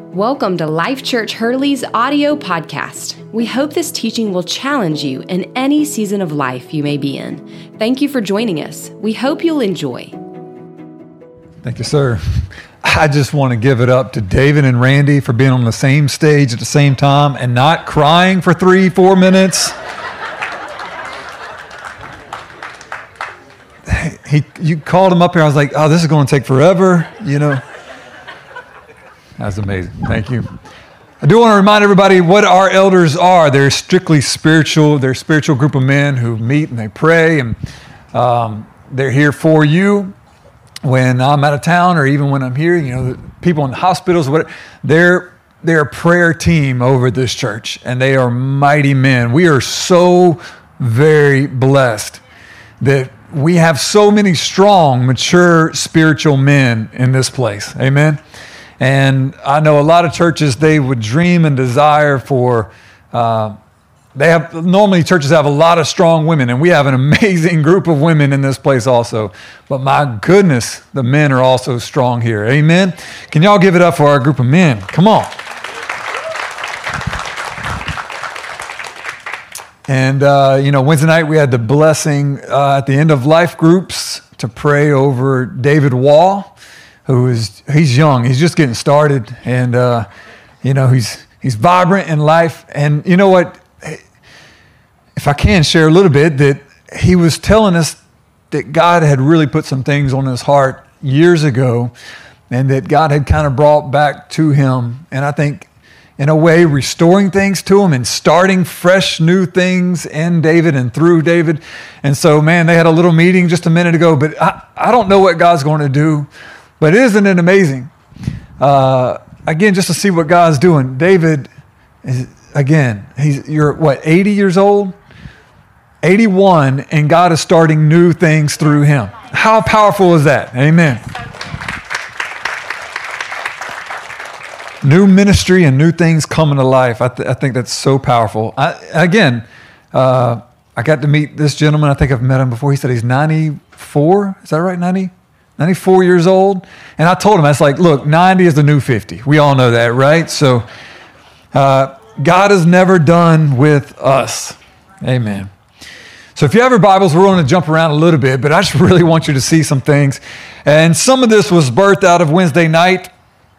Welcome to Life Church Hurley's audio podcast. We hope this teaching will challenge you in any season of life you may be in. Thank you for joining us. We hope you'll enjoy. Thank you, sir. I just want to give it up to David and Randy for being on the same stage at the same time and not crying for 3-4 minutes. You called him up here. I was like, oh, this is going to take forever, you know. That's amazing. Thank you. I do want to remind everybody what our elders are. They're strictly spiritual. They're a spiritual group of men who meet and they pray, and they're here for you when I'm out of town or even when I'm here. You know, the people in the hospitals, whatever, they're a prayer team over this church, and they are mighty men. We are so very blessed that we have so many strong, mature, spiritual men in this place. Amen. And I know a lot of churches, they would dream and desire for, normally churches have a lot of strong women, and we have an amazing group of women in this place also. But my goodness, the men are also strong here. Amen. Can y'all give it up for our group of men? Come on. And, Wednesday night we had the blessing at the end of life groups to pray over David Wall, he's young. He's just getting started. And, he's vibrant in life. And you know what? If I can share a little bit, that he was telling us that God had really put some things on his heart years ago, and that God had kind of brought back to him. And I think, in a way, restoring things to him and starting fresh new things in David and through David. And so, man, they had a little meeting just a minute ago, but I don't know what God's going to do, but isn't it amazing? Again, just to see what God's doing. David, you're 80 years old? 81, and God is starting new things through him. How powerful is that? Amen. New ministry and new things coming to life. I think that's so powerful. I got to meet this gentleman. I think I've met him before. He said he's 94. Is that right? 94 years old. And I told him, I was like, look, 90 is the new 50. We all know that, right? So God is never done with us. Amen. So if you have your Bibles, we're going to jump around a little bit, but I just really want you to see some things. And some of this was birthed out of Wednesday night.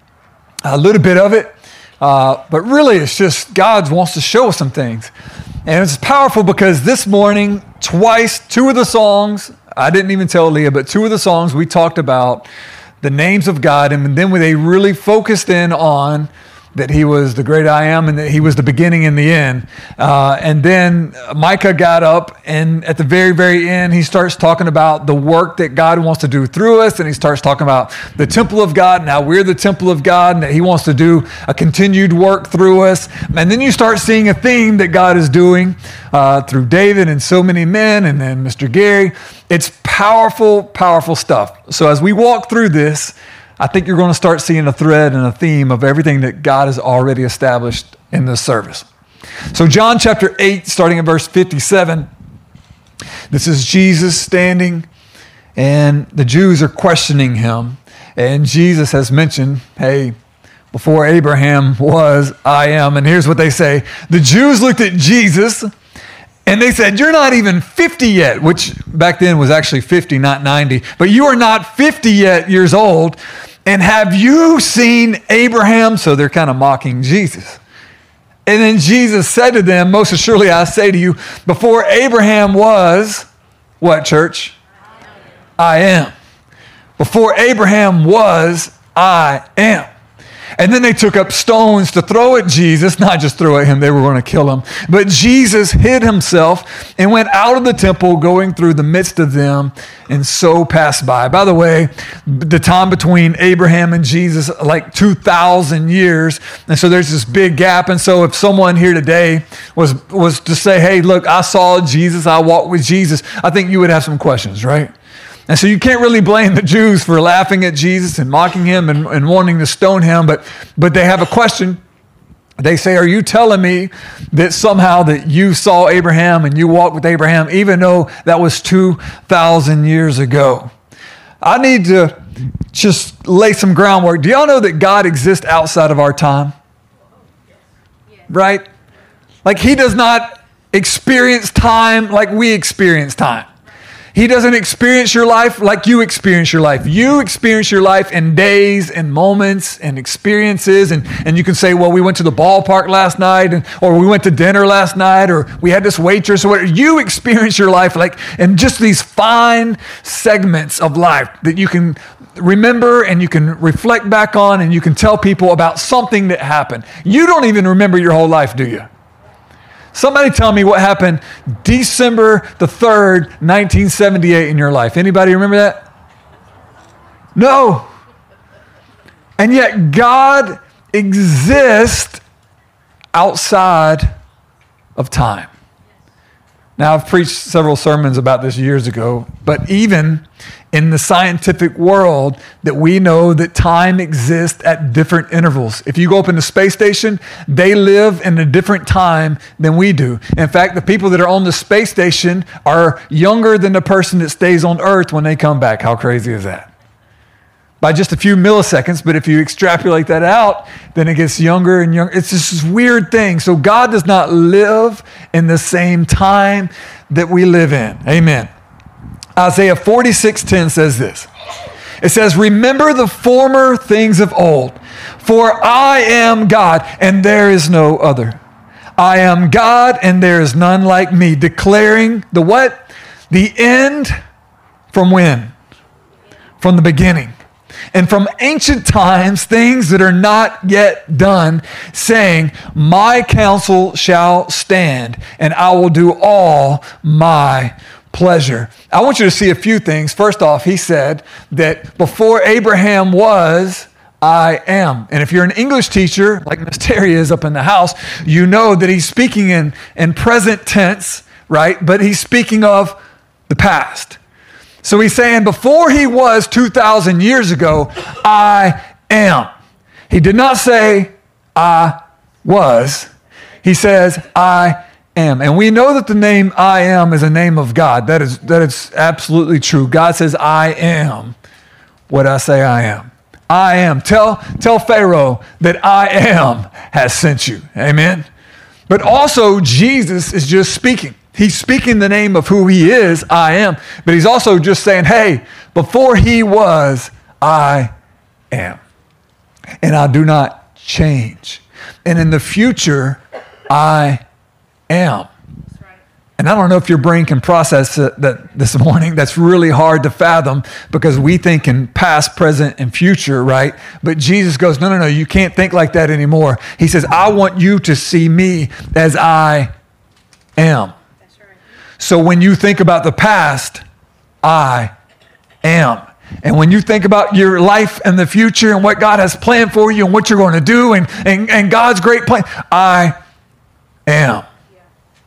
A little bit of it, but really it's just God wants to show us some things. And it's powerful because this morning, two of the songs, I didn't even tell Leah, but two of the songs we talked about the names of God, and then they really focused in on that he was the great I am and that he was the beginning and the end. And then Micah got up, and at the very, very end, he starts talking about the work that God wants to do through us, and he starts talking about the temple of God and how we're the temple of God and that he wants to do a continued work through us. And then you start seeing a theme that God is doing through David and so many men, and then Mr. Gary. It's powerful, powerful stuff. So as we walk through this, I think you're going to start seeing a thread and a theme of everything that God has already established in this service. So John chapter 8, starting at verse 57, this is Jesus standing, and the Jews are questioning him. And Jesus has mentioned, hey, before Abraham was, I am. And here's what they say. The Jews looked at Jesus, and they said, you're not even 50 yet, which back then was actually 50, not 90. But you are not 50 yet years old. And have you seen Abraham? So they're kind of mocking Jesus. And then Jesus said to them, most assuredly I say to you, before Abraham was, what, church? I am. Before Abraham was, I am. And then they took up stones to throw at Jesus, not just throw at him, they were going to kill him. But Jesus hid himself and went out of the temple, going through the midst of them, and so passed by. By the way, the time between Abraham and Jesus, like 2,000 years. And so there's this big gap. And so if someone here today was to say, hey, look, I saw Jesus, I walked with Jesus, I think you would have some questions, right? And so you can't really blame the Jews for laughing at Jesus and mocking him and wanting to stone him, but they have a question. They say, are you telling me that somehow that you saw Abraham and you walked with Abraham, even though that was 2,000 years ago? I need to just lay some groundwork. Do y'all know that God exists outside of our time? Right? Like he does not experience time like we experience time. He doesn't experience your life like you experience your life. You experience your life in days and moments and experiences. And you can say, well, we went to the ballpark last night, or we went to dinner last night, or we had this waitress, or whatever. You experience your life like in just these fine segments of life that you can remember and you can reflect back on and you can tell people about something that happened. You don't even remember your whole life, do you? Somebody tell me what happened December the 3rd, 1978 in your life. Anybody remember that? No. And yet God exists outside of time. Now, I've preached several sermons about this years ago, but even in the scientific world, that we know that time exists at different intervals. If you go up in the space station, they live in a different time than we do. In fact, the people that are on the space station are younger than the person that stays on Earth when they come back. How crazy is that? By just a few milliseconds, but if you extrapolate that out, then it gets younger and younger. It's just this weird thing. So God does not live in the same time that we live in. Amen. Isaiah 46:10 says this. It says, remember the former things of old, for I am God and there is no other. I am God and there is none like me, declaring the what? The end from when? From the beginning. And from ancient times, things that are not yet done, saying, my counsel shall stand, and I will do all my pleasure. I want you to see a few things. First off, he said that before Abraham was, I am. And if you're an English teacher, like Miss Terry is up in the house, you know that he's speaking in present tense, right? But he's speaking of the past. So he's saying before he was 2,000 years ago, I am. He did not say I was. He says I am. And we know that the name I am is a name of God. That is absolutely true. God says I am what I say I am. I am. Tell Pharaoh that I am has sent you. Amen. But also Jesus is just speaking. He's speaking the name of who he is, I am, but he's also just saying, hey, before he was, I am. And I do not change. And in the future, I am. That's right. And I don't know if your brain can process that this morning. That's really hard to fathom because we think in past, present, and future, right? But Jesus goes, no, you can't think like that anymore. He says, I want you to see me as I am. So when you think about the past, I am. And when you think about your life and the future and what God has planned for you and what you're going to do and God's great plan, I am. Yeah,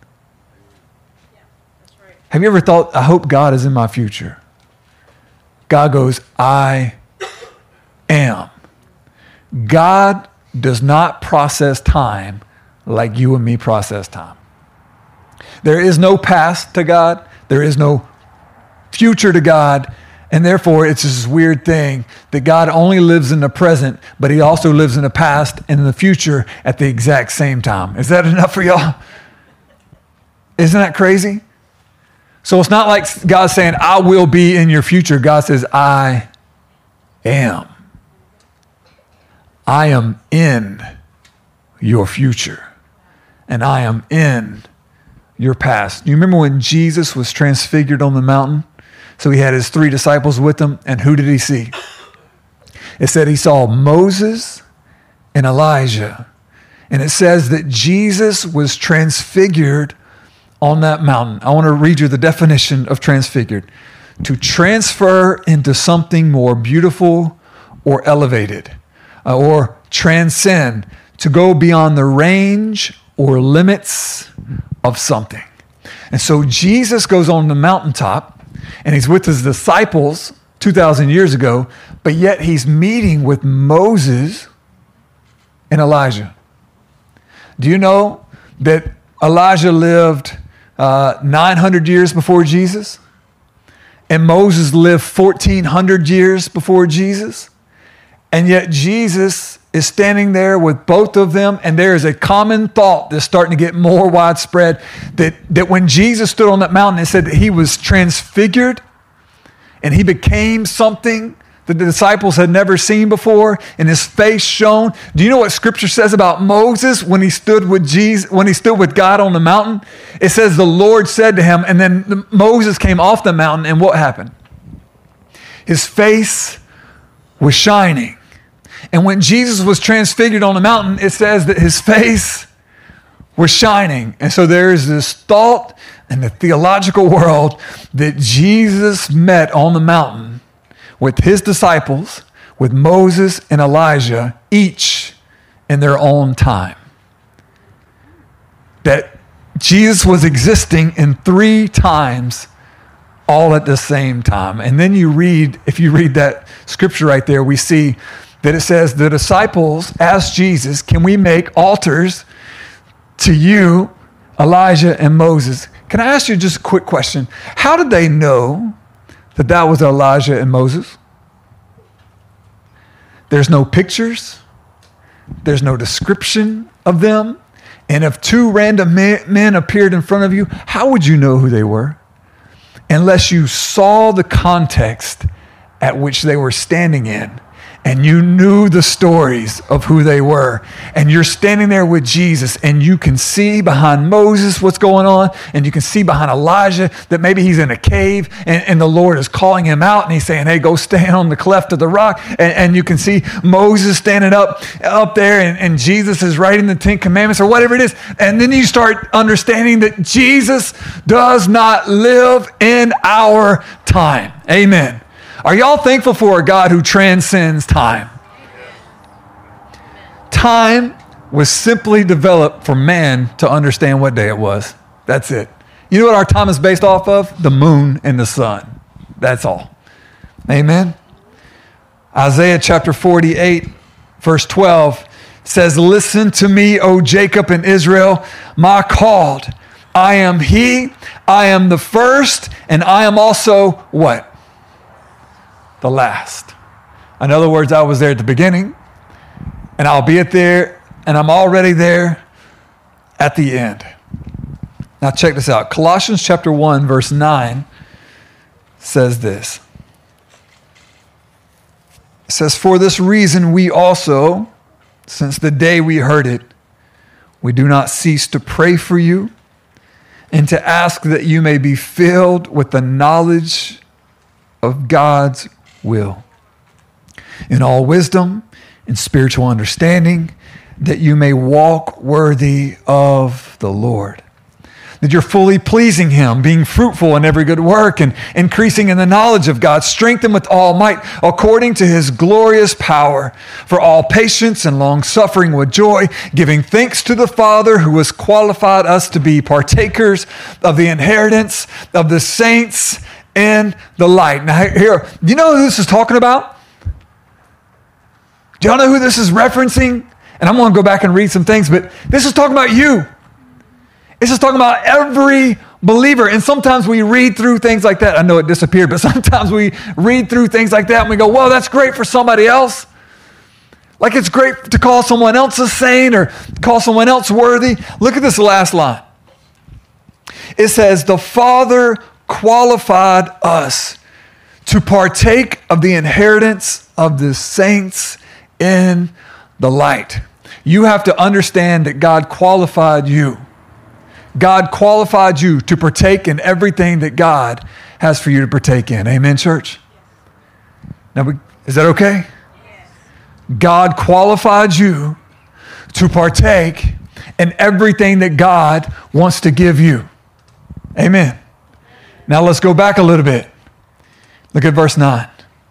that's right. Have you ever thought, I hope God is in my future? God goes, I am. God does not process time like you and me process time. There is no past to God. There is no future to God. And therefore, it's this weird thing that God only lives in the present, but he also lives in the past and in the future at the exact same time. Is that enough for y'all? Isn't that crazy? So it's not like God saying, I will be in your future. God says, I am. I am in your future. And I am in your past. You remember when Jesus was transfigured on the mountain? So he had his 3 disciples with him, and who did he see? It said he saw Moses and Elijah. And it says that Jesus was transfigured on that mountain. I want to read you the definition of transfigured. To transfer into something more beautiful or elevated, or transcend, to go beyond the range or limits of something. And so Jesus goes on the mountaintop and he's with his disciples 2,000 years ago, but yet he's meeting with Moses and Elijah. Do you know that Elijah lived 900 years before Jesus? and Moses lived 1,400 years before Jesus. And yet Jesus is standing there with both of them, and there is a common thought that's starting to get more widespread, that when Jesus stood on that mountain, it said that he was transfigured and he became something that the disciples had never seen before, and his face shone. Do you know what Scripture says about Moses when he stood with God on the mountain? It says the Lord said to him, and then Moses came off the mountain, and what happened? His face was shining. And when Jesus was transfigured on the mountain, it says that his face was shining. And so there is this thought in the theological world that Jesus met on the mountain with his disciples, with Moses and Elijah, each in their own time. That Jesus was existing in 3 times all at the same time. And then if you read that scripture right there, we see that it says the disciples asked Jesus, can we make altars to you, Elijah and Moses? Can I ask you just a quick question? How did they know that was Elijah and Moses? There's no pictures. There's no description of them. And if 2 random men appeared in front of you, how would you know who they were? Unless you saw the context at which they were standing in, and you knew the stories of who they were, and you're standing there with Jesus, and you can see behind Moses what's going on, and you can see behind Elijah that maybe he's in a cave, and the Lord is calling him out, and he's saying, hey, go stand on the cleft of the rock, and you can see Moses standing up there, and Jesus is writing the 10 Commandments, or whatever it is, and then you start understanding that Jesus does not live in our time. Amen. Are y'all thankful for a God who transcends time? Time was simply developed for man to understand what day it was. That's it. You know what our time is based off of? The moon and the sun. That's all. Amen. Isaiah chapter 48, verse 12 says, listen to me, O Jacob and Israel, my called. I am he, I am the first, and I am also what? The last. In other words, I was there at the beginning, and I'll be there, and I'm already there at the end. Now check this out. Colossians chapter 1, verse 9 says this. It says, for this reason we also, since the day we heard it, we do not cease to pray for you and to ask that you may be filled with the knowledge of God's will, in all wisdom and spiritual understanding, that you may walk worthy of the Lord, that you're fully pleasing him, being fruitful in every good work and increasing in the knowledge of God, strengthened with all might according to his glorious power, for all patience and long suffering with joy, giving thanks to the Father who has qualified us to be partakers of the inheritance of the saints in the light. Now here, do you know who this is talking about? Do y'all know who this is referencing? And I'm going to go back and read some things, but this is talking about you. This is talking about every believer. And sometimes we read through things like that. I know it disappeared, but sometimes we read through things like that and we go, well, that's great for somebody else. Like it's great to call someone else a saint or call someone else worthy. Look at this last line. It says, the Father qualified us to partake of the inheritance of the saints in the light. You have to understand that God qualified you. God qualified you to partake in everything that God has for you to partake in. Amen, church? Now, is that okay? God qualified you to partake in everything that God wants to give you. Amen. Now let's go back a little bit. Look at verse 9.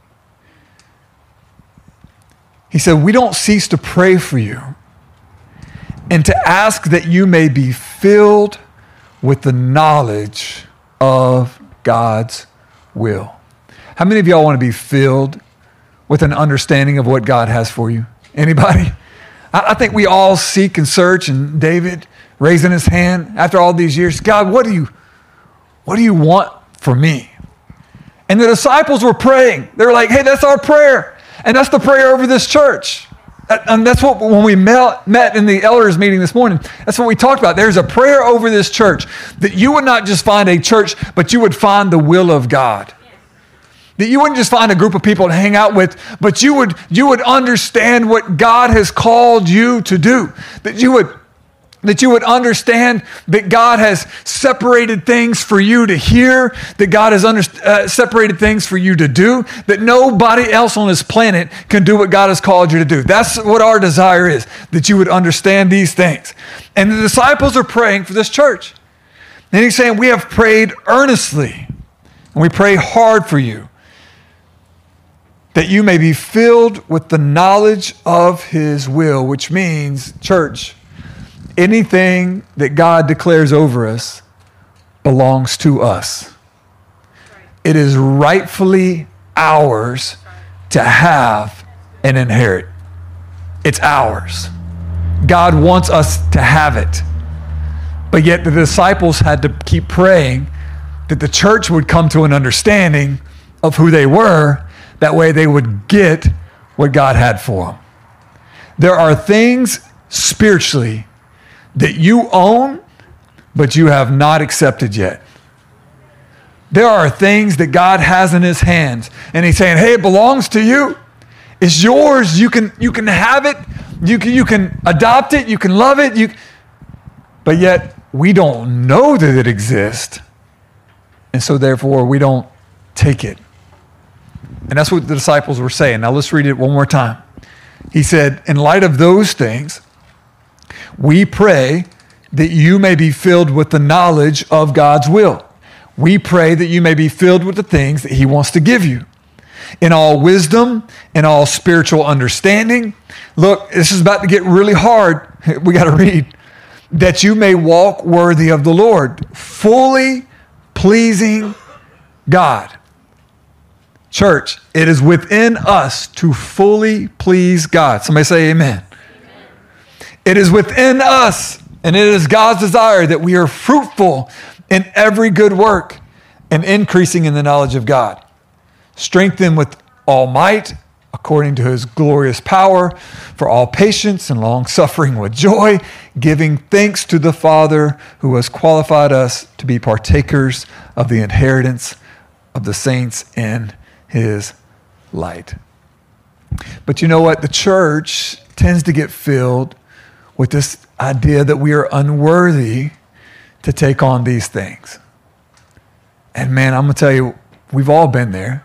He said, we don't cease to pray for you and to ask that you may be filled with the knowledge of God's will. How many of y'all want to be filled with an understanding of what God has for you? Anybody? I think we all seek and search, and David raising his hand after all these years, God, what do you want for me? And the disciples were praying. They were like, hey, that's our prayer. And that's the prayer over this church. And that's what, when we met in the elders meeting this morning, that's what we talked about. There's a prayer over this church that you would not just find a church, but you would find the will of God. That you wouldn't just find a group of people to hang out with, but you would understand what God has called you to do. That you would understand that God has separated things for you to hear, that God has separated things for you to do, that nobody else on this planet can do what God has called you to do. That's what our desire is, that you would understand these things. And the disciples are praying for this church. And he's saying, we have prayed earnestly, and we pray hard for you, that you may be filled with the knowledge of his will, which means, church, anything that God declares over us belongs to us. It is rightfully ours to have and inherit. It's ours. God wants us to have it. But yet the disciples had to keep praying that the church would come to an understanding of who they were. That way they would get what God had for them. There are things spiritually that you own, but you have not accepted yet. There are things that God has in his hands, and he's saying, hey, it belongs to you. It's yours. You can have it. You can adopt it. You can love it. But yet we don't know that it exists, and so therefore we don't take it. And that's what the disciples were saying. Now let's read it one more time. He said, in light of those things, we pray that you may be filled with the knowledge of God's will. We pray that you may be filled with the things that he wants to give you. In all wisdom, in all spiritual understanding. Look, this is about to get really hard. We got to read. That you may walk worthy of the Lord, fully pleasing God. Church, it is within us to fully please God. Somebody say amen. It is within us, and it is God's desire that we are fruitful in every good work and increasing in the knowledge of God. Strengthened with all might, according to his glorious power, for all patience and long suffering with joy, giving thanks to the Father who has qualified us to be partakers of the inheritance of the saints in his light. But you know what? The church tends to get filled with this idea that we are unworthy to take on these things. And man, I'm going to tell you, we've all been there.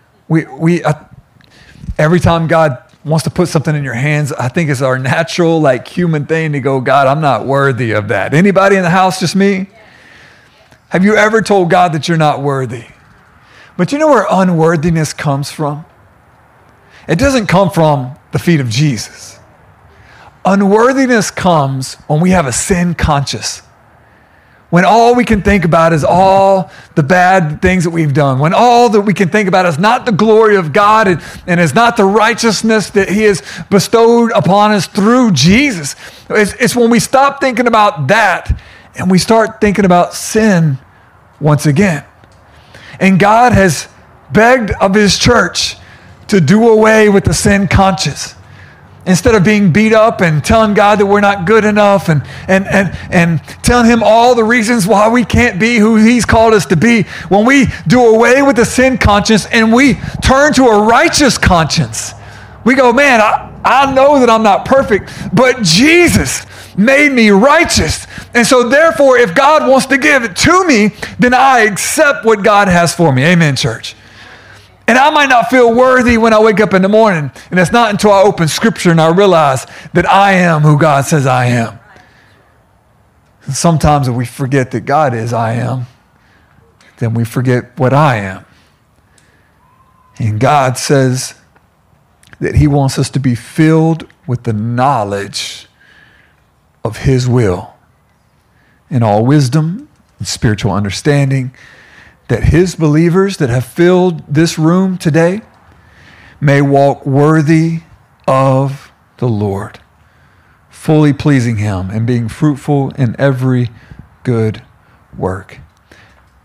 Every time God wants to put something in your hands, I think it's our natural, human thing to go, God, I'm not worthy of that. Anybody in the house, just me? Have you ever told God that you're not worthy? But you know where unworthiness comes from? It doesn't come from the feet of Jesus. Unworthiness comes when we have a sin conscience. When all we can think about is all the bad things that we've done. When all that we can think about is not the glory of God and is not the righteousness that he has bestowed upon us through Jesus. It's when we stop thinking about that and we start thinking about sin once again. And God has begged of his church to do away with the sin conscience. Instead of being beat up and telling God that we're not good enough and telling him all the reasons why we can't be who he's called us to be, when we do away with the sin conscience and we turn to a righteous conscience, we go, man, I know that I'm not perfect, but Jesus made me righteous. And so therefore, if God wants to give it to me, then I accept what God has for me. Amen, church. And I might not feel worthy when I wake up in the morning. And it's not until I open scripture and I realize that I am who God says I am. And sometimes if we forget that God is I am, then we forget what I am. And God says that he wants us to be filled with the knowledge of his will in all wisdom and spiritual understanding, that his believers that have filled this room today may walk worthy of the Lord, fully pleasing him and being fruitful in every good work.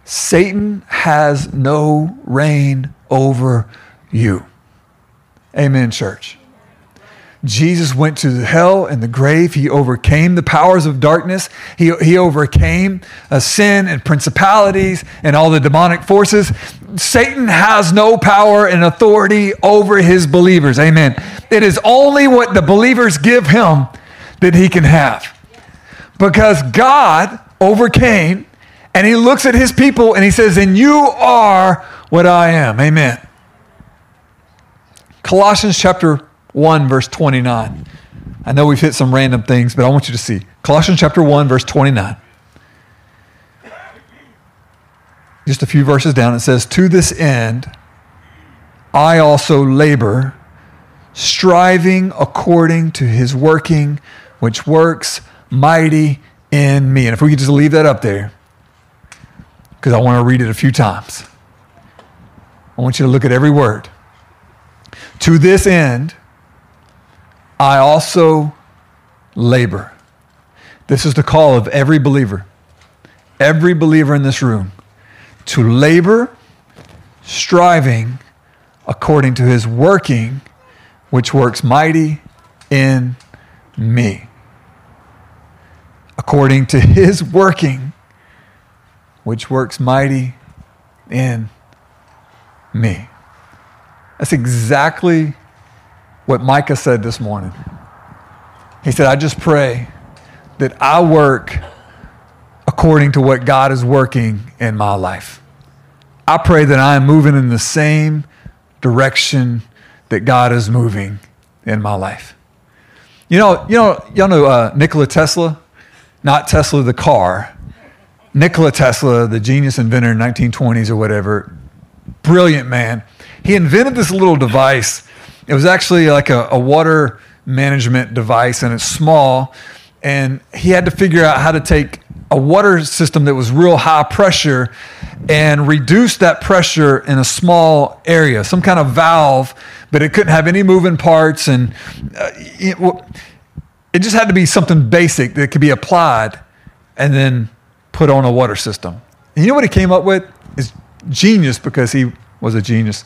Satan has no reign over you. Amen, church. Jesus went to hell and the grave. He overcame the powers of darkness. He overcame sin and principalities and all the demonic forces. Satan has no power and authority over his believers. Amen. It is only what the believers give him that he can have. Because God overcame, and he looks at his people and he says, and you are what I am. Amen. Colossians chapter 1, verse 29. I know we've hit some random things, but I want you to see. Colossians chapter 1, verse 29. Just a few verses down, it says, to this end, I also labor, striving according to his working, which works mighty in me. And if we could just leave that up there, because I want to read it a few times. I want you to look at every word. To this end, I also labor. This is the call of every believer in this room, to labor, striving according to his working, which works mighty in me. According to his working, which works mighty in me. That's exactly what Micah said this morning. He said, I just pray that I work according to what God is working in my life. I pray that I am moving in the same direction that God is moving in my life. Y'all know Nikola Tesla? Not Tesla the car. Nikola Tesla, the genius inventor in 1920s or whatever. Brilliant man. He invented this little device. It was actually like a water management device, and it's small. And he had to figure out how to take a water system that was real high pressure and reduce that pressure in a small area, some kind of valve, but it couldn't have any moving parts. And it just had to be something basic that could be applied and then put on a water system. And you know what he came up with? Is genius, because he was a genius.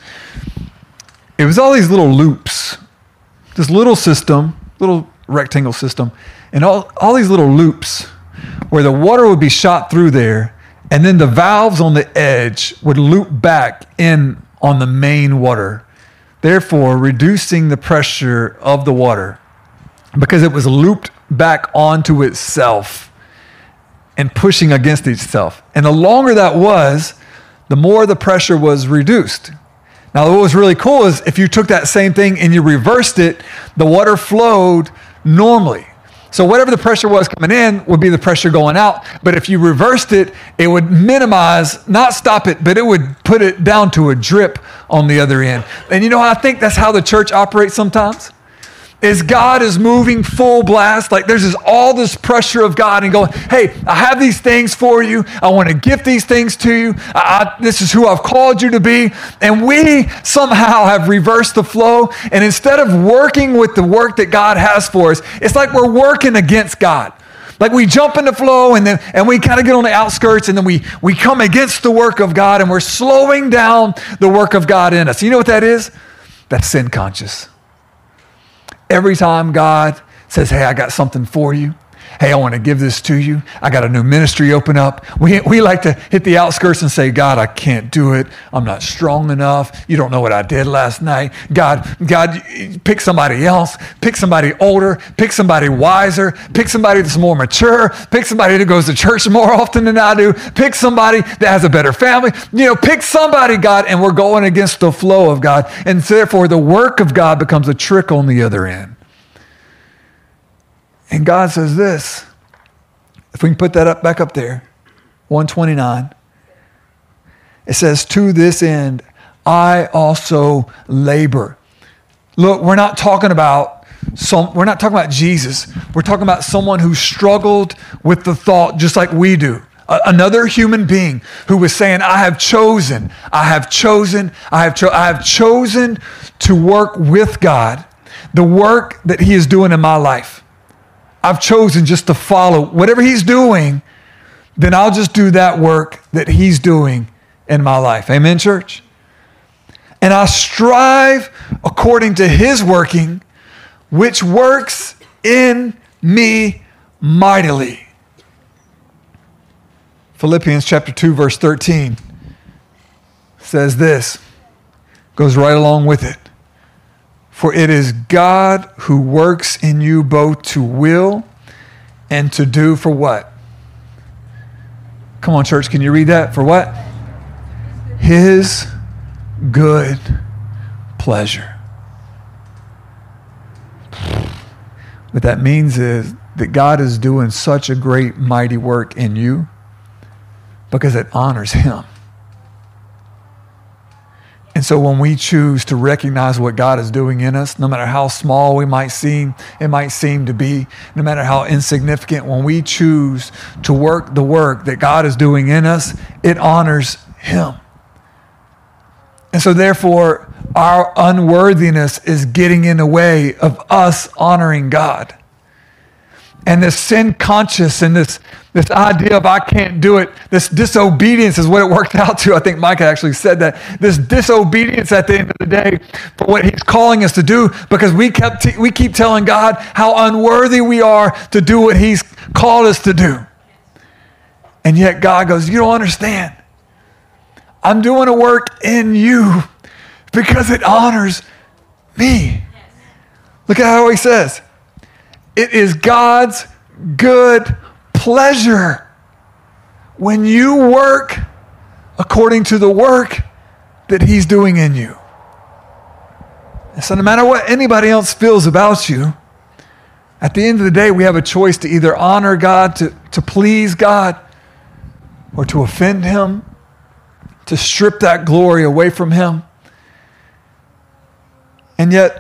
It was all these little loops, this little system, little rectangle system, and all these little loops where the water would be shot through there, and then the valves on the edge would loop back in on the main water, therefore reducing the pressure of the water because it was looped back onto itself and pushing against itself. And the longer that was, the more the pressure was reduced. Now, what was really cool is if you took that same thing and you reversed it, the water flowed normally. So whatever the pressure was coming in would be the pressure going out. But if you reversed it, it would minimize, not stop it, but it would put it down to a drip on the other end. And you know, I think that's how the church operates sometimes. Is God is moving full blast, like there's all this pressure of God and going, hey, I have these things for you. I want to gift these things to you. This is who I've called you to be. And we somehow have reversed the flow. And instead of working with the work that God has for us, it's like we're working against God. Like we jump in the flow and we kind of get on the outskirts, and then we come against the work of God, and we're slowing down the work of God in us. You know what that is? That's sin conscious. Every time God says, hey, I got something for you. Hey, I want to give this to you. I got a new ministry open up. We like to hit the outskirts and say, God, I can't do it. I'm not strong enough. You don't know what I did last night. God, pick somebody else. Pick somebody older. Pick somebody wiser. Pick somebody that's more mature. Pick somebody that goes to church more often than I do. Pick somebody that has a better family. Pick somebody, God, and we're going against the flow of God. And so therefore, the work of God becomes a trick on the other end. And God says this, if we can put that back up there, 129, it says, to this end, I also labor. Look, we're not talking about Jesus. We're talking about someone who struggled with the thought just like we do. Another human being who was saying, I have chosen to work with God, the work that he is doing in my life. I've chosen just to follow whatever he's doing, then I'll just do that work that he's doing in my life. Amen, church? And I strive according to his working, which works in me mightily. Philippians chapter 2, verse 13 says this, goes right along with it. For it is God who works in you both to will and to do for what? Come on, church, can you read that? For what? His good pleasure. What that means is that God is doing such a great, mighty work in you because it honors him. And so when we choose to recognize what God is doing in us, no matter how small it might seem to be, no matter how insignificant, when we choose to work the work that God is doing in us, it honors him. And so therefore, our unworthiness is getting in the way of us honoring God. And this sin conscious and this idea of I can't do it, this disobedience is what it worked out to. I think Mike actually said that. This disobedience at the end of the day for what he's calling us to do, because we keep telling God how unworthy we are to do what he's called us to do. And yet God goes, you don't understand. I'm doing a work in you because it honors me. Look at how he says, it is God's good pleasure when you work according to the work that he's doing in you. And so no matter what anybody else feels about you, at the end of the day, we have a choice to either honor God, to please God, or to offend him, to strip that glory away from him. And yet,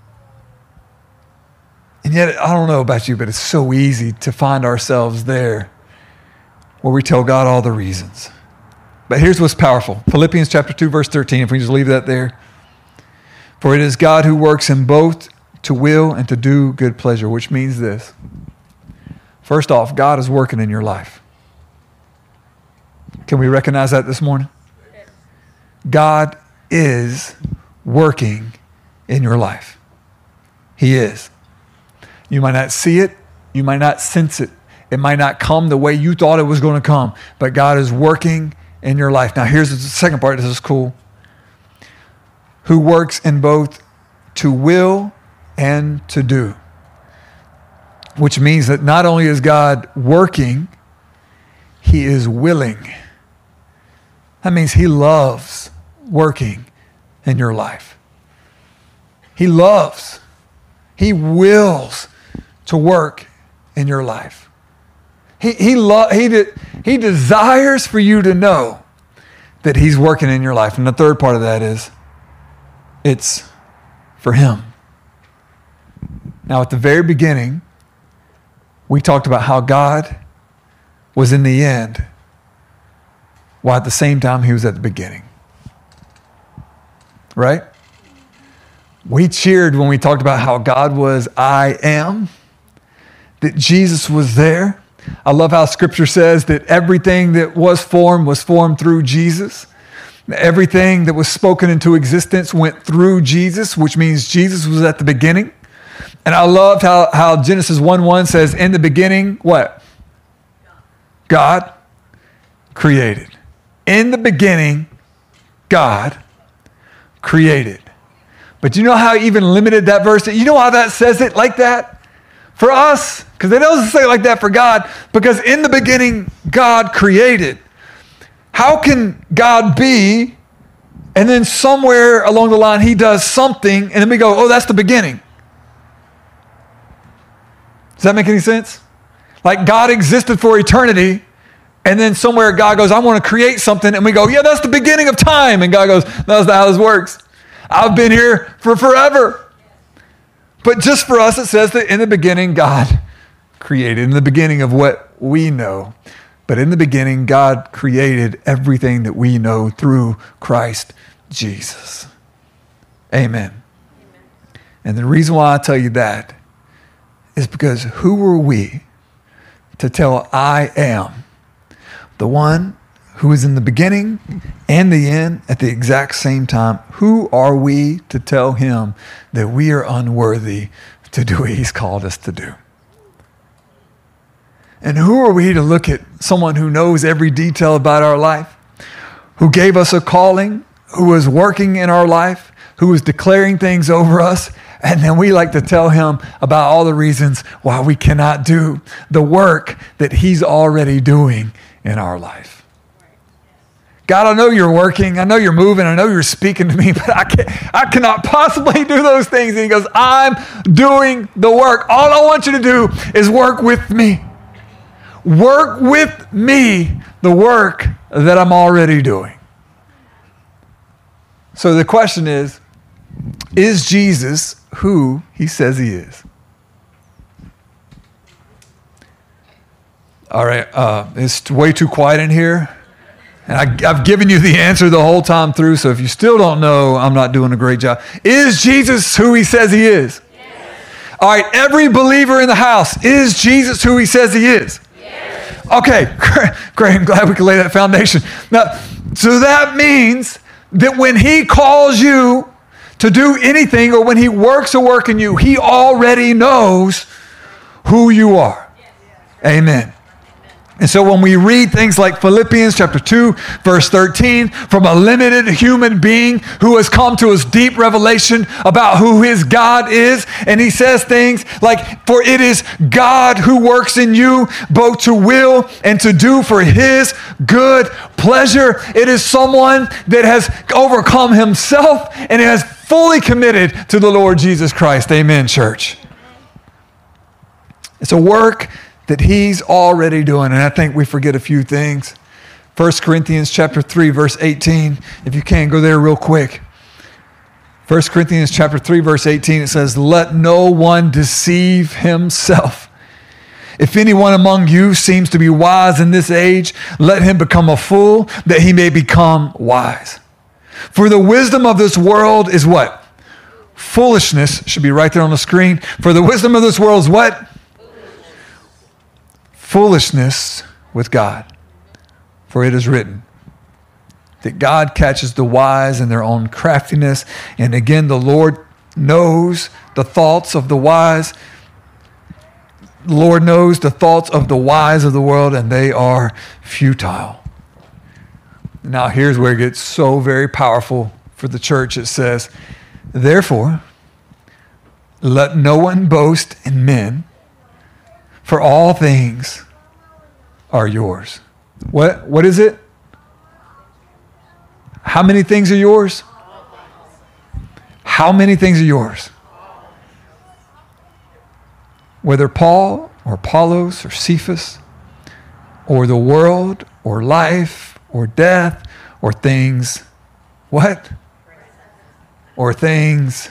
I don't know about you, but it's so easy to find ourselves there where we tell God all the reasons. But here's what's powerful. Philippians chapter 2, verse 13, if we just leave that there. For it is God who works in both to will and to do good pleasure, which means this. First off, God is working in your life. Can we recognize that this morning? God is working in your life. He is. You might not see it. You might not sense it. It might not come the way you thought it was going to come, but God is working in your life. Now, here's the second part. This is cool. Who works in both to will and to do, which means that not only is God working, he is willing. That means he loves working in your life. He loves, he wills to work in your life. He desires for you to know that he's working in your life. And the third part of that is, it's for him. Now, at the very beginning, we talked about how God was in the end, while at the same time he was at the beginning. Right? We cheered when we talked about how God was I am, that Jesus was there. I love how scripture says that everything that was formed through Jesus. Everything that was spoken into existence went through Jesus, which means Jesus was at the beginning. And I loved how Genesis 1:1 says, in the beginning, what? God created. In the beginning, God created. But you know how even limited that verse is? You know how that says it like that? For us, because it doesn't say it like that for God, because in the beginning, God created. How can God be, and then somewhere along the line, he does something, and then we go, oh, that's the beginning? Does that make any sense? Like God existed for eternity, and then somewhere God goes, I want to create something, and we go, yeah, that's the beginning of time. And God goes, that's not how this works. I've been here for forever. But just for us, it says that in the beginning, God created, in the beginning of what we know. But in the beginning, God created everything that we know through Christ Jesus. Amen. And the reason why I tell you that is because who were we to tell I am the one who is in the beginning and the end at the exact same time. Who are we to tell him that we are unworthy to do what he's called us to do? And who are we to look at someone who knows every detail about our life, who gave us a calling, who is working in our life, who is declaring things over us, and then we like to tell him about all the reasons why we cannot do the work that he's already doing in our life. God, I know you're working. I know you're moving. I know you're speaking to me, but I cannot possibly do those things. And he goes, I'm doing the work. All I want you to do is work with me. Work with me the work that I'm already doing. So the question is Jesus who he says he is? All right, it's way too quiet in here. And I've given you the answer the whole time through, so if you still don't know, I'm not doing a great job. Is Jesus who he says he is? Yes. All right, every believer in the house, is Jesus who he says he is? Yes. Okay, great. I'm glad we could lay that foundation. Now, so that means that when he calls you to do anything, or when he works a work in you, he already knows who you are. Yes. Amen. And so when we read things like Philippians chapter 2, verse 13, from a limited human being who has come to his deep revelation about who his God is, and he says things like, for it is God who works in you both to will and to do for his good pleasure. It is someone that has overcome himself and has fully committed to the Lord Jesus Christ. Amen, church. It's a work that he's already doing. And I think we forget a few things. 1 Corinthians chapter 3, verse 18. If you can, go there real quick. 1 Corinthians chapter 3, verse 18, it says, let no one deceive himself. If anyone among you seems to be wise in this age, let him become a fool, that he may become wise. For the wisdom of this world is what? Foolishness. Should be right there on the screen. For the wisdom of this world is what? Foolishness with God. For it is written that God catches the wise in their own craftiness. And again, the Lord knows the thoughts of the wise. The Lord knows the thoughts of the wise of the world, and they are futile. Now, here's where it gets so very powerful for the church. It says, therefore, let no one boast in men, for all things are yours. What is it? How many things are yours? How many things are yours? Whether Paul or Apollos or Cephas or the world or life or death or things, what? Or things,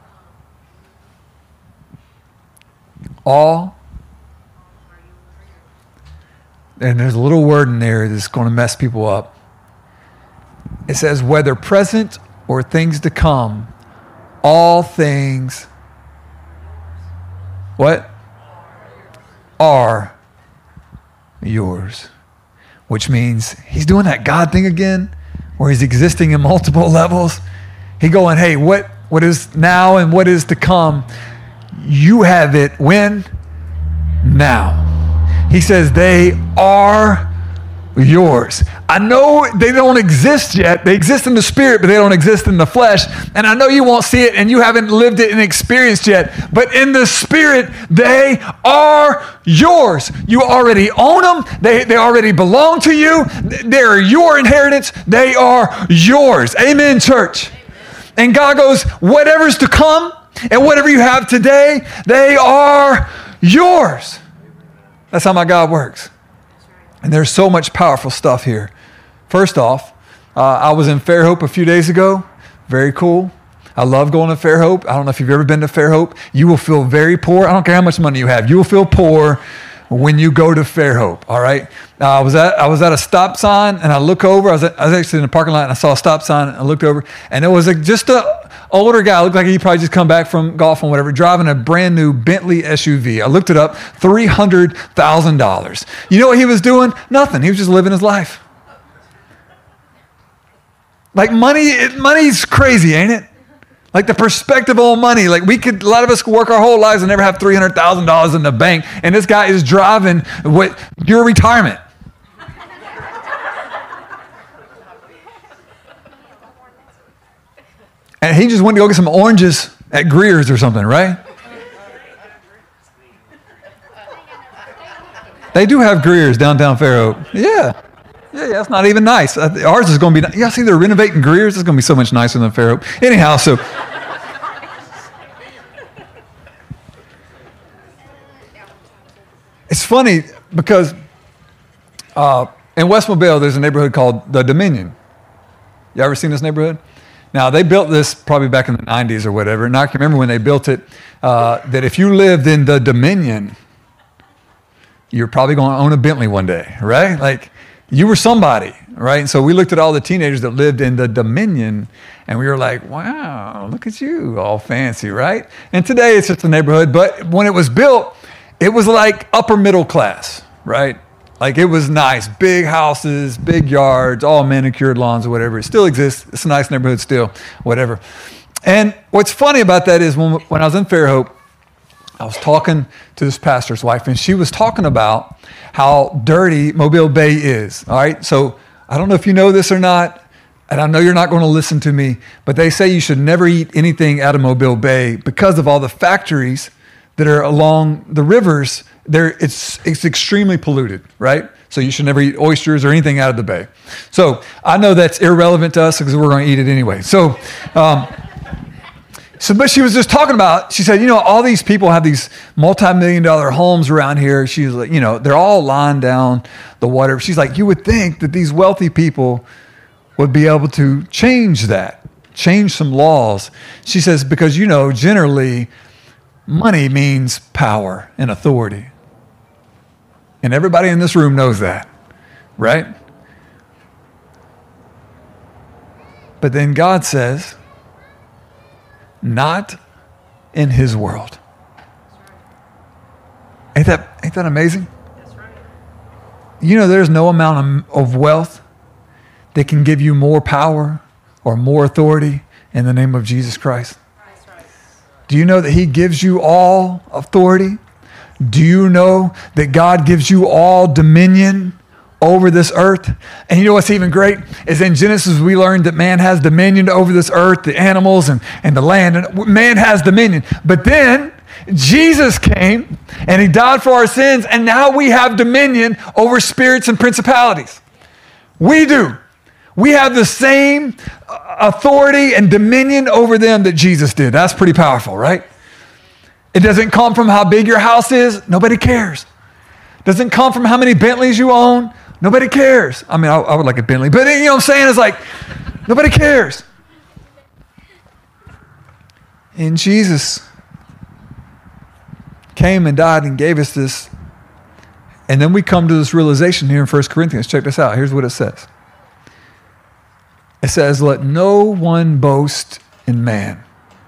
all. And there's a little word in there that's going to mess people up. It says, whether present or things to come, all things, what? Are yours. Which means he's doing that God thing again, where he's existing in multiple levels. He going, hey, what is now and what is to come, you have it when? Now. He says they are yours. I know they don't exist yet. They exist in the spirit, but they don't exist in the flesh. And I know you won't see it and you haven't lived it and experienced yet. But in the spirit, they are yours. You already own them. They already belong to you. They're your inheritance. They are yours. Amen, church. And God goes, whatever's to come and whatever you have today, they are yours. That's how my God works. And there's so much powerful stuff here. First off, I was in Fairhope a few days ago. Very cool. I love going to Fairhope. I don't know if you've ever been to Fairhope. You will feel very poor. I don't care how much money you have. You will feel poor when you go to Fairhope, all right? I was at a stop sign, and I look over. I was actually in the parking lot, and I saw a stop sign, and I looked over, and it was just older guy, looked like he probably just come back from golf and whatever, driving a brand new Bentley SUV. I looked it up, $300,000. You know what he was doing? Nothing. He was just living his life. Like money's crazy, ain't it? Like the perspective on money. Like a lot of us could work our whole lives and never have $300,000 in the bank. And this guy is driving your retirement. And he just went to go get some oranges at Greer's or something, right? They do have Greer's downtown Fair Oak. Yeah, it's not even nice. Ours is going to be, see, they're renovating Greer's. It's going to be so much nicer than Fair Oak. Anyhow, so. It's funny because in West Mobile, there's a neighborhood called the Dominion. You ever seen this neighborhood? Now, they built this probably back in the 90s or whatever, and I can remember when they built it, that if you lived in the Dominion, you're probably going to own a Bentley one day, right? Like, you were somebody, right? And so we looked at all the teenagers that lived in the Dominion, and we were like, wow, look at you, all fancy, right? And today it's just a neighborhood, but when it was built, it was like upper middle class, right? Like it was nice, big houses, big yards, all manicured lawns or whatever. It still exists. It's a nice neighborhood still, whatever. And what's funny about that is when I was in Fairhope, I was talking to this pastor's wife, and she was talking about how dirty Mobile Bay is, all right? So I don't know if you know this or not, and I know you're not going to listen to me, but they say you should never eat anything out of Mobile Bay because of all the factories that are along the rivers. It's extremely polluted, right? So you should never eat oysters or anything out of the bay. So I know that's irrelevant to us because we're going to eat it anyway. So, but she was just talking about, she said, all these people have these multi-million-dollar homes around here. She's like, they're all lying down the water. She's like, you would think that these wealthy people would be able to change some laws. She says, because, generally money means power and authority. And everybody in this room knows that, right? But then God says, not in his world. Ain't that amazing? That's right. There's no amount of wealth that can give you more power or more authority in the name of Jesus Christ. That's right. Do you know that he gives you all authority? Do you know that God gives you all dominion over this earth? And you know what's even great is in Genesis we learned that man has dominion over this earth, the animals and the land, and man has dominion. But then Jesus came and he died for our sins, and now we have dominion over spirits and principalities. We do. We have the same authority and dominion over them that Jesus did. That's pretty powerful, right? It doesn't come from how big your house is. Nobody cares. It doesn't come from how many Bentleys you own. Nobody cares. I mean, I would like a Bentley, but you know what I'm saying? It's like, nobody cares. And Jesus came and died and gave us this. And then we come to this realization here in 1 Corinthians. Check this out. Here's what it says. It says, let no one boast in man.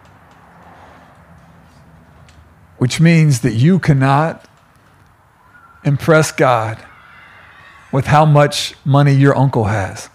Which means that you cannot impress God with how much money your uncle has.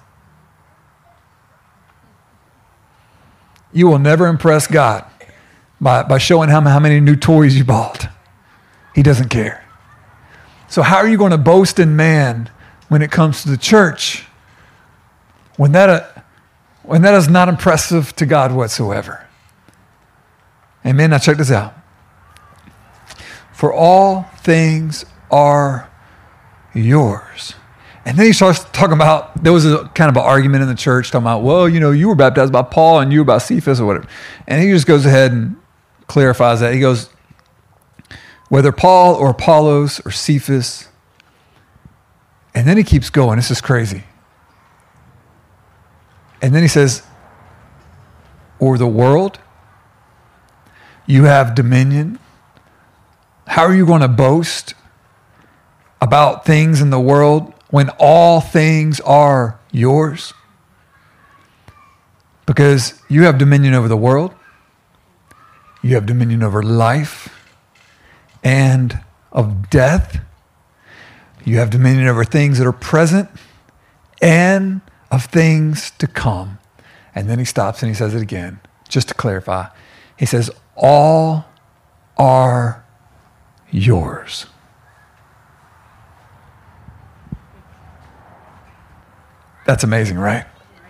You will never impress God by showing him how many new toys you bought. He doesn't care. So how are you going to boast in man when it comes to the church when that is not impressive to God whatsoever? Amen. Now check this out. For all things are yours. And then he starts talking about, there was a kind of an argument in the church talking about, well, you were baptized by Paul and you were by Cephas or whatever. And he just goes ahead and clarifies that. He goes, whether Paul or Apollos or Cephas. And then he keeps going. This is crazy. And then he says, or the world, you have dominion. How are you going to boast about things in the world when all things are yours? Because you have dominion over the world, you have dominion over life and of death. You have dominion over things that are present and of things to come. And then he stops and he says it again, just to clarify. He says, all are yours. That's amazing, right?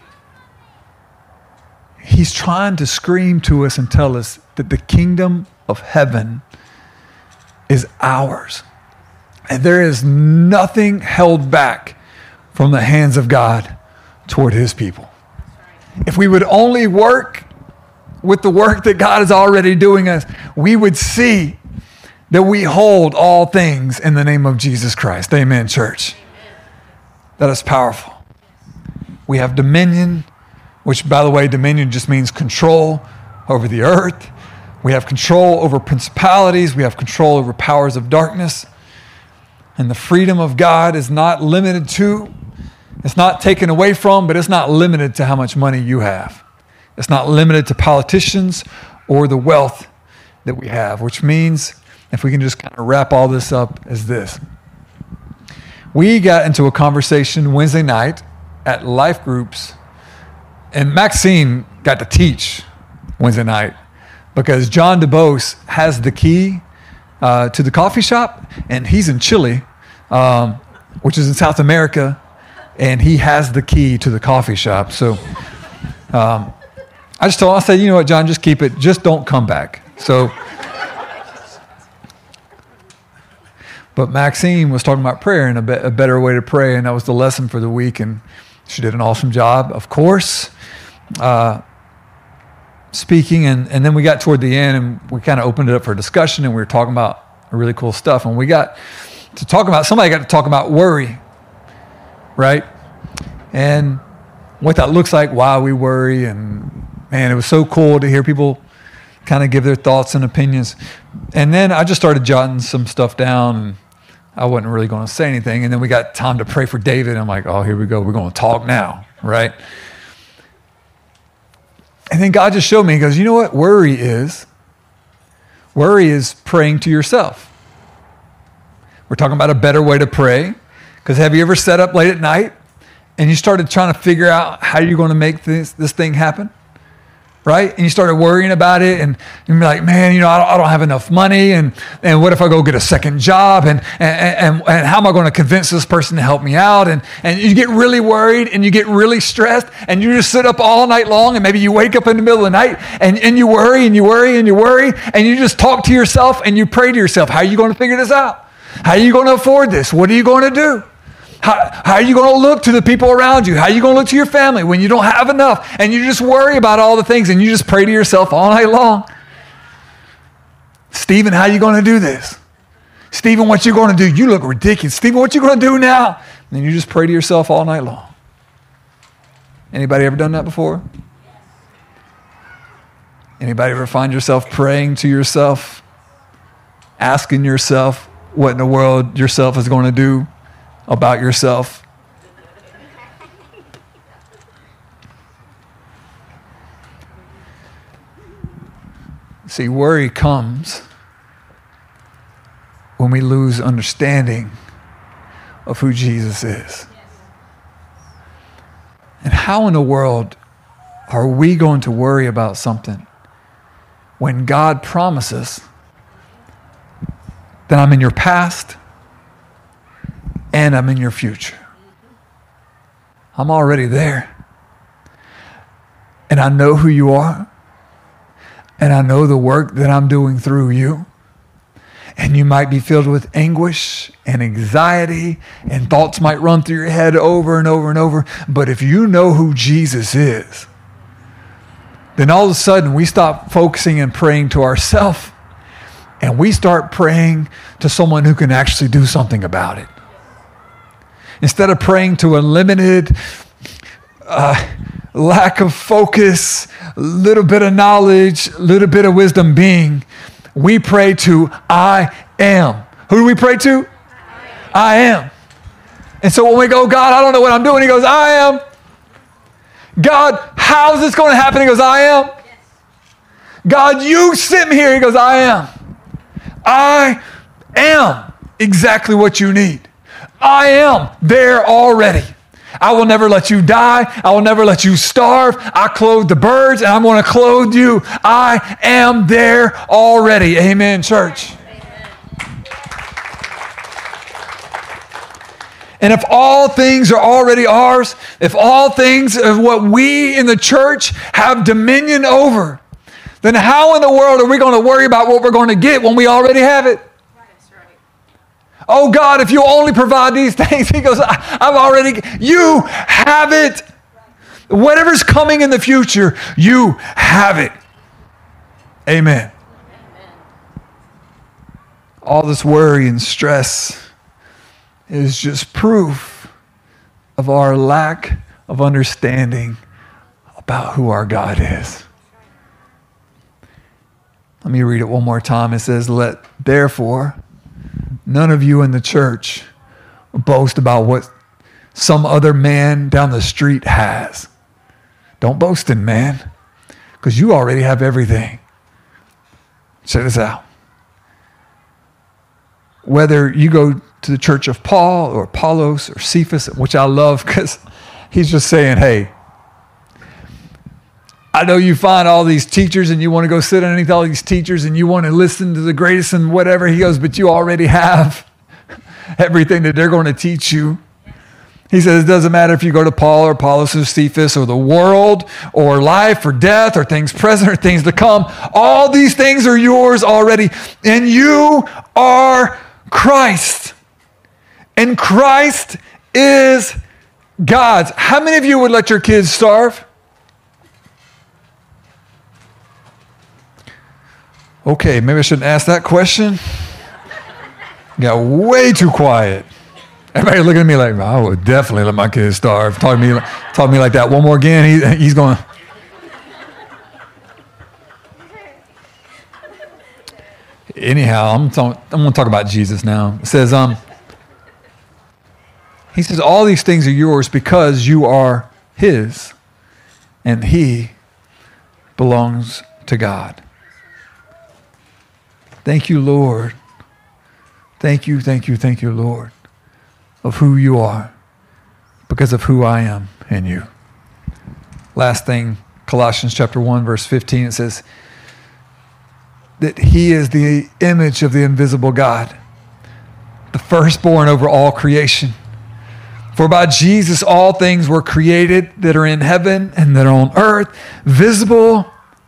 He's trying to scream to us and tell us that the kingdom of heaven is ours. And there is nothing held back from the hands of God toward his people. If we would only work with the work that God is already doing us, we would see that we hold all things in the name of Jesus Christ. Amen, church. That is powerful. We have dominion, which, by the way, dominion just means control over the earth. We have control over principalities. We have control over powers of darkness. And the freedom of God is not limited to, it's not taken away from, but it's not limited to how much money you have. It's not limited to politicians or the wealth that we have, which means, if we can just kind of wrap all this up, as this. We got into a conversation Wednesday night at Life Groups, and Maxine got to teach Wednesday night because John DeBose has the key to the coffee shop, and he's in Chile, which is in South America, and he has the key to the coffee shop. So I just told him, I said, you know what, John, just keep it. Just don't come back. So, but Maxine was talking about prayer and a better way to pray, and that was the lesson for the week, and she did an awesome job, of course, speaking. And then we got toward the end, and we kind of opened it up for discussion, and we were talking about really cool stuff. And we got to talk about, somebody got to talk about worry, right? And what that looks like, why we worry. And man, it was so cool to hear people kind of give their thoughts and opinions. And then I just started jotting some stuff down, and I wasn't really going to say anything. And then we got time to pray for David. I'm like, oh, here we go. We're going to talk now, right? And then God just showed me, he goes, you know what worry is? Worry is praying to yourself. We're talking about a better way to pray. Because have you ever sat up late at night and you started trying to figure out how you're going to make this thing happen? Right? And you started worrying about it, and you're like, man, you know, I don't have enough money, and what if I go get a second job, and how am I going to convince this person to help me out? And you get really worried, and you get really stressed, and you just sit up all night long, and maybe you wake up in the middle of the night, and you worry, and you worry, and you worry, and you just talk to yourself, and you pray to yourself, how are you going to figure this out? How are you going to afford this? What are you going to do? How are you going to look to the people around you? How are you going to look to your family when you don't have enough? And you just worry about all the things, and you just pray to yourself all night long. Stephen, how are you going to do this? Stephen, what you going to do? You look ridiculous. Stephen, what you going to do now? And then you just pray to yourself all night long. Anybody ever done that before? Anybody ever find yourself praying to yourself, asking yourself what in the world yourself is going to do about yourself? See, worry comes when we lose understanding of who Jesus is. And how in the world are we going to worry about something when God promises that I'm in your past and I'm in your future? I'm already there. And I know who you are. And I know the work that I'm doing through you. And you might be filled with anguish and anxiety, and thoughts might run through your head over and over and over. But if you know who Jesus is, then all of a sudden we stop focusing and praying to ourselves, and we start praying to someone who can actually do something about it. Instead of praying to a limited, lack of focus, little bit of knowledge, little bit of wisdom being, we pray to I am. Who do we pray to? I am. And so when we go, God, I don't know what I'm doing, he goes, I am. God, how is this going to happen? He goes, I am. God, you sent me here. He goes, I am. I am exactly what you need. I am there already. I will never let you die. I will never let you starve. I clothe the birds and I'm going to clothe you. I am there already. Amen, church. And if all things are already ours, if all things of what we in the church have dominion over, then how in the world are we going to worry about what we're going to get when we already have it? That's right. Oh God, if you only provide these things, he goes, you have it. Whatever's coming in the future, you have it. Amen. All this worry and stress is just proof of our lack of understanding about who our God is. Let me read it one more time. It says, let therefore none of you in the church boast about what some other man down the street has. Don't boast in man, because you already have everything. Check this out. Whether you go to the church of Paul or Apollos or Cephas, which I love because he's just saying, hey, I know you find all these teachers and you want to go sit underneath all these teachers and you want to listen to the greatest and whatever. He goes, but you already have everything that they're going to teach you. He says, it doesn't matter if you go to Paul or Apollos or Cephas or the world or life or death or things present or things to come. All these things are yours already. And you are Christ. And Christ is God's. How many of you would let your kids starve? Okay, maybe I shouldn't ask that question. Got way too quiet. Everybody looking at me like, I would definitely let my kids starve. Talk to me like that one more again. He's going. Anyhow, I'm going to talk about Jesus now. It says, he says, all these things are yours because you are his, and he belongs to God. Thank you, Lord. Thank you, Lord, of who you are because of who I am in you. Last thing, Colossians chapter 1, verse 15, it says that he is the image of the invisible God, the firstborn over all creation. For by Jesus all things were created that are in heaven and that are on earth, visible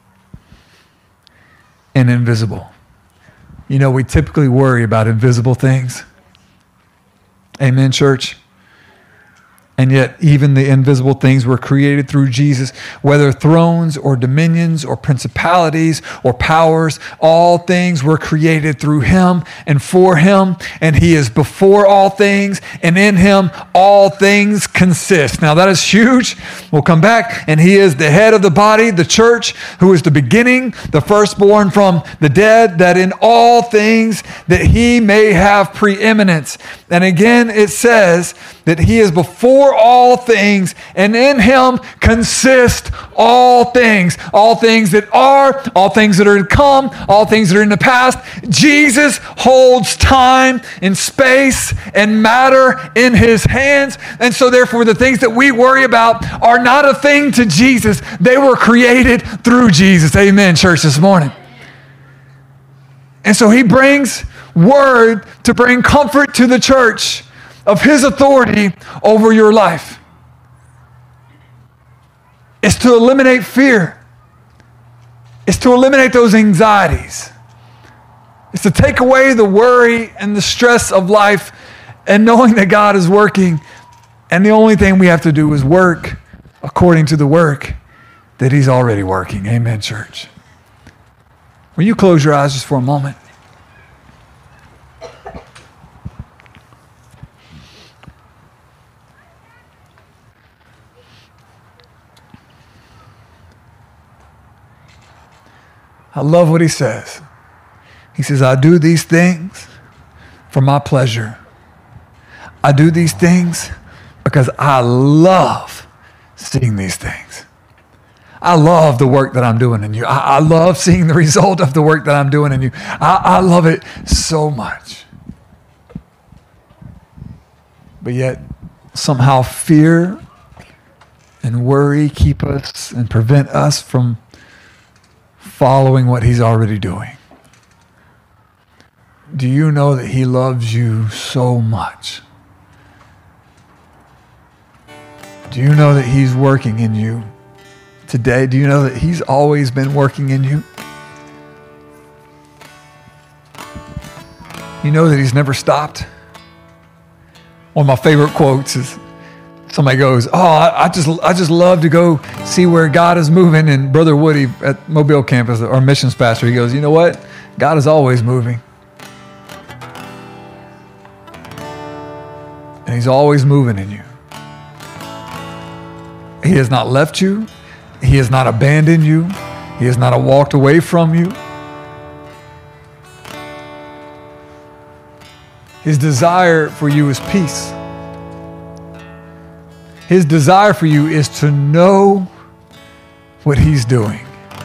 and invisible. You know, we typically worry about invisible things. Amen, church? And yet, even the invisible things were created through Jesus, whether thrones or dominions or principalities or powers, all things were created through him and for him, and he is before all things, and in him all things consist. Now that is huge. We'll come back, and he is the head of the body, the church, who is the beginning, the firstborn from the dead, that in all things that he may have preeminence. And again, it says that he is before all things, and in him consist all things that are, all things that are to come, all things that are in the past. Jesus holds time and space and matter in his hands, and so therefore the things that we worry about are not a thing to Jesus. They were created through Jesus. Amen, church, this morning. And so he brings word to bring comfort to the church of his authority over your life. It's to eliminate fear. It's to eliminate those anxieties. It's to take away the worry and the stress of life and knowing that God is working. And the only thing we have to do is work according to the work that he's already working. Amen, church. Will you close your eyes just for a moment? I love what he says. He says, I do these things for my pleasure. I do these things because I love seeing these things. I love the work that I'm doing in you. I love seeing the result of the work that I'm doing in you. I love it so much. But yet, somehow fear and worry keep us and prevent us from following what he's already doing. Do you know that he loves you so much? Do you know that he's working in you today? Do you know that he's always been working in you? You know that he's never stopped? One of my favorite quotes is somebody goes, I just love to go see where God is moving. And Brother Woody at Mobile campus, our missions pastor, he goes, you know what? God is always moving. And he's always moving in you. He has not left you. He has not abandoned you. He has not walked away from you. His desire for you is peace. His desire for you is to know what he's doing,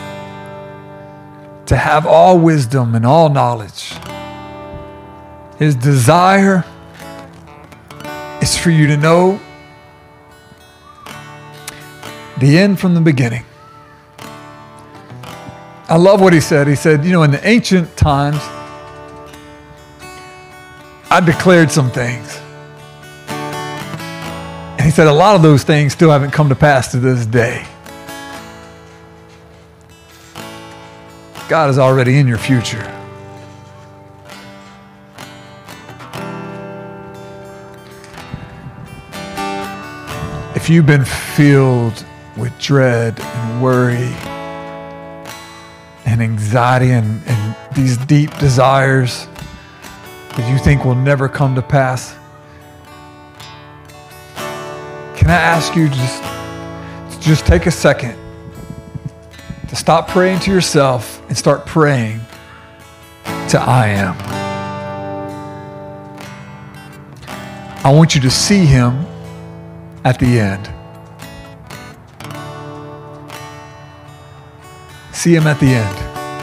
to have all wisdom and all knowledge. His desire is for you to know the end from the beginning. I love what he said. He said, in the ancient times, I declared some things. And he said, a lot of those things still haven't come to pass to this day. God is already in your future. If you've been filled with dread and worry and anxiety and these deep desires that you think will never come to pass, can I ask you just take a second to stop praying to yourself and start praying to I am. I want you to see him at the end. See him at the end.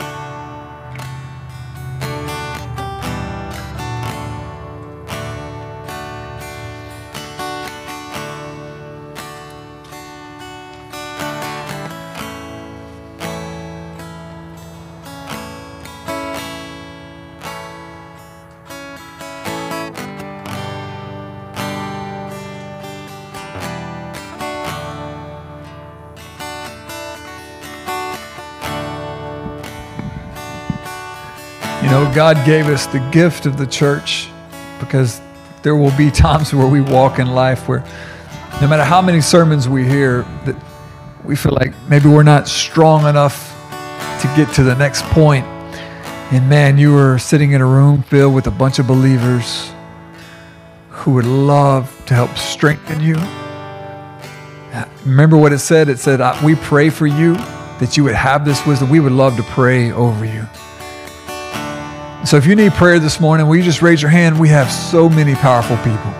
God gave us the gift of the church because there will be times where we walk in life where no matter how many sermons we hear, that we feel like maybe we're not strong enough to get to the next point. And man, you are sitting in a room filled with a bunch of believers who would love to help strengthen you. Remember what it said? It said, we pray for you that you would have this wisdom. We would love to pray over you. So if you need prayer this morning, will you just raise your hand? We have so many powerful people.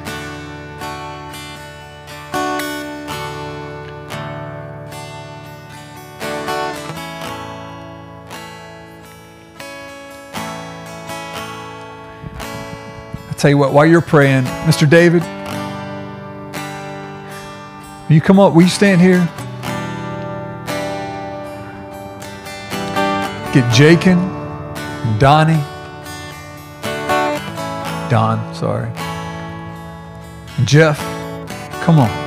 I'll tell you what, while you're praying, Mr. David, will you come up? Will you stand here? Get Jakin. Don, sorry. Jeff, come on.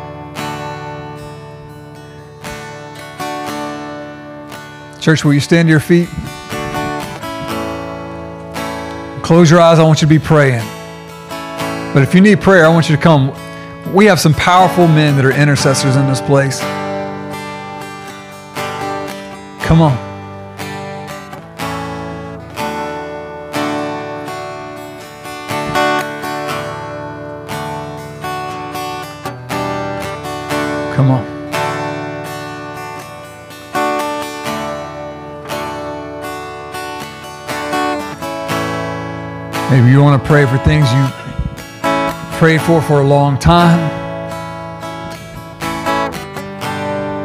Church, will you stand to your feet? Close your eyes. I want you to be praying. But if you need prayer, I want you to come. We have some powerful men that are intercessors in this place. Come on. Come on. Maybe you want to pray for things you prayed for a long time.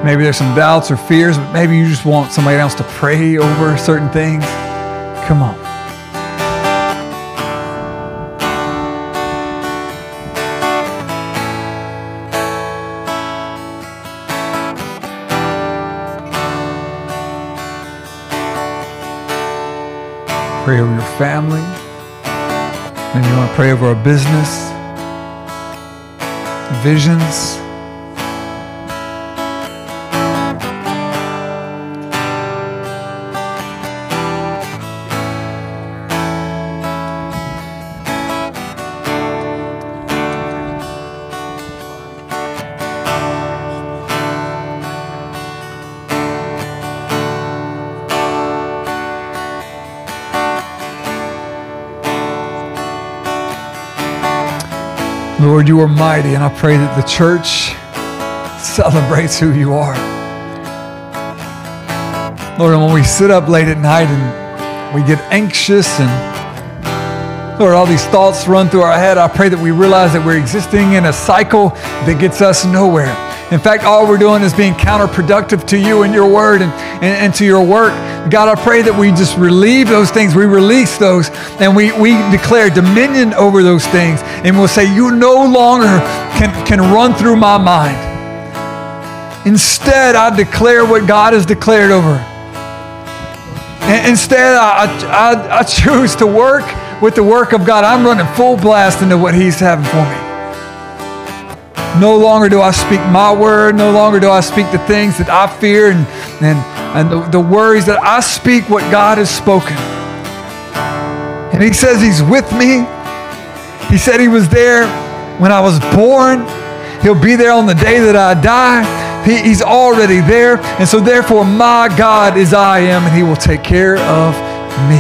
Maybe there's some doubts or fears, but maybe you just want somebody else to pray over certain things. Come on. Pray over your family. Maybe you want to pray over our business, visions. Lord, you are mighty, and I pray that the church celebrates who you are. Lord, and when we sit up late at night and we get anxious and, Lord, all these thoughts run through our head, I pray that we realize that we're existing in a cycle that gets us nowhere. In fact, all we're doing is being counterproductive to you and your word and to your work. God, I pray that we just relieve those things. We release those and we declare dominion over those things. And we'll say, you no longer can run through my mind. Instead, I declare what God has declared over. And instead, I choose to work with the work of God. I'm running full blast into what he's having for me. No longer do I speak my word. No longer do I speak the things that I fear and the worries that I speak what God has spoken. And he says he's with me. He said he was there when I was born. He'll be there on the day that I die. He's already there. And so therefore my God is I am, and he will take care of me.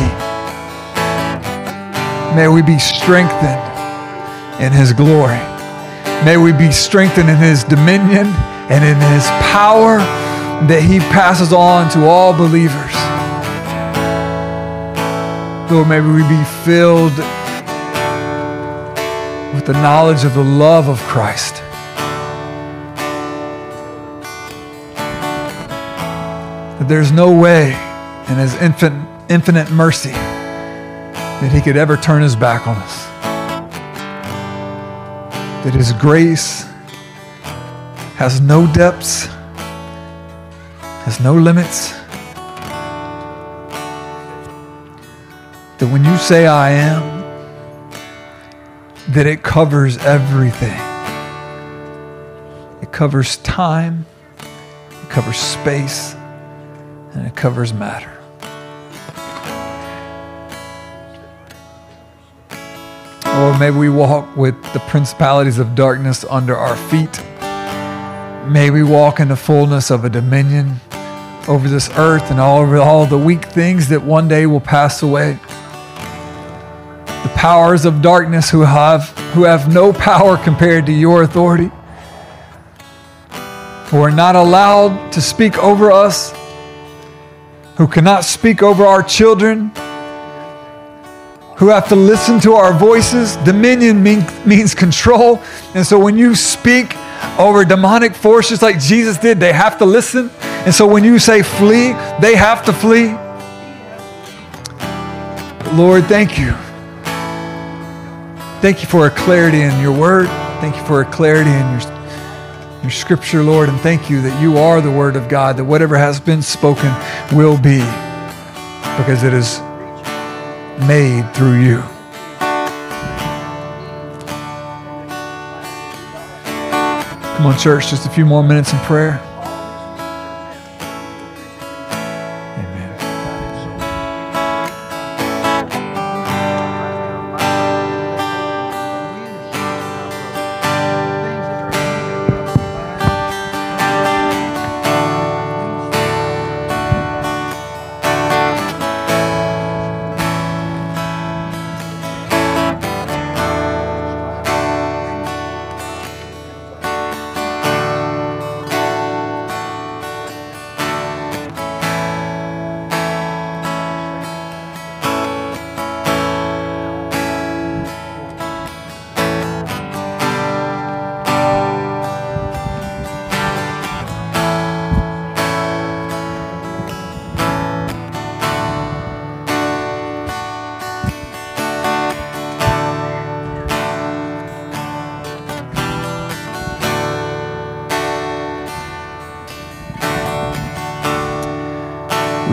May we be strengthened in his glory. May we be strengthened in his dominion and in his power that he passes on to all believers. Lord, may we be filled with the knowledge of the love of Christ. That there's no way in his infinite mercy that he could ever turn his back on us. That his grace has no depths, has no limits. That when you say I am, that it covers everything. It covers time, it covers space, and it covers matter. Lord, may we walk with the principalities of darkness under our feet. May we walk in the fullness of a dominion over this earth and over all the weak things that one day will pass away. The powers of darkness who have no power compared to your authority, who are not allowed to speak over us, who cannot speak over our children, who have to listen to our voices. Dominion means control. And so when you speak over demonic forces like Jesus did, they have to listen. And so when you say flee, they have to flee. Lord, thank you. Thank you for a clarity in your word. Thank you for a clarity in your scripture, Lord. And thank you that you are the word of God, that whatever has been spoken will be, because it is made through you. Come on, church, just a few more minutes in prayer.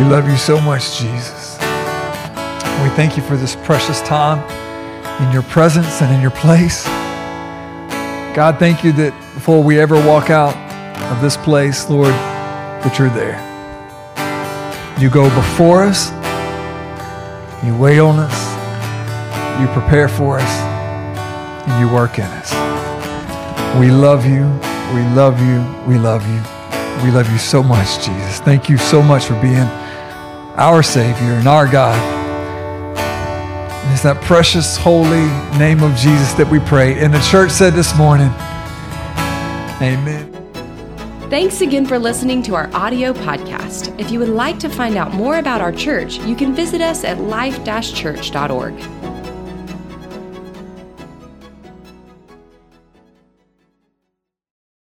We love you so much, Jesus. We thank you for this precious time in your presence and in your place. God, thank you that before we ever walk out of this place, Lord, that you're there. You go before us. You wait on us. You prepare for us. And you work in us. We love you. We love you. We love you. We love you so much, Jesus. Thank you so much for being our Savior and our God. And it's that precious, holy name of Jesus that we pray. And the church said this morning, amen. Thanks again for listening to our audio podcast. If you would like to find out more about our church, you can visit us at life-church.org.